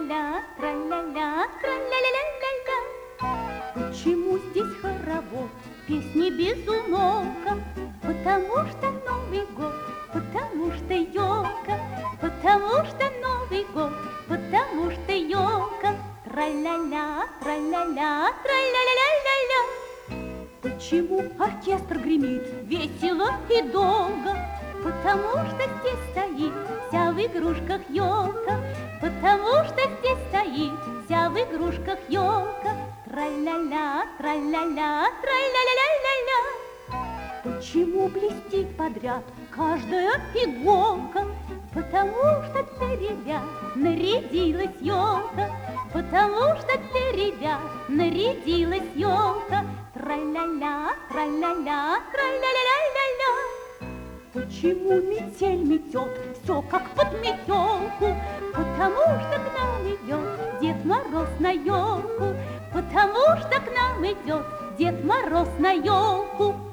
Тра-ля-ля, тра-ля-ля, тра-ля-ля-ля-ля-ля. Почему здесь хоровод, песни без умолка? Потому что Новый год, потому что елка, потому что Новый год, потому что елка. Тра-ля-ля, тра-ля-ля, тра-ля-ля-ля-ля-ля. Почему оркестр гремит весело и долго? Потому что здесь стоит вся в игрушках елка, потому что здесь стоит вся в игрушках елка. Тра-ля-ля, тра-ля-ля, тра-ля-ля-ля-ля-ля. Почему блестит подряд каждая иголка? Потому что для ребят нарядилась елка, потому что для ребят нарядилась елка. Тра-ля-ля, тра-ля-ля, тра-ля-ля-ля-ля-ля. Почему метель метет все как под метелку? Потому что к нам идет Дед Мороз на елку, потому что к нам идет Дед Мороз на елку.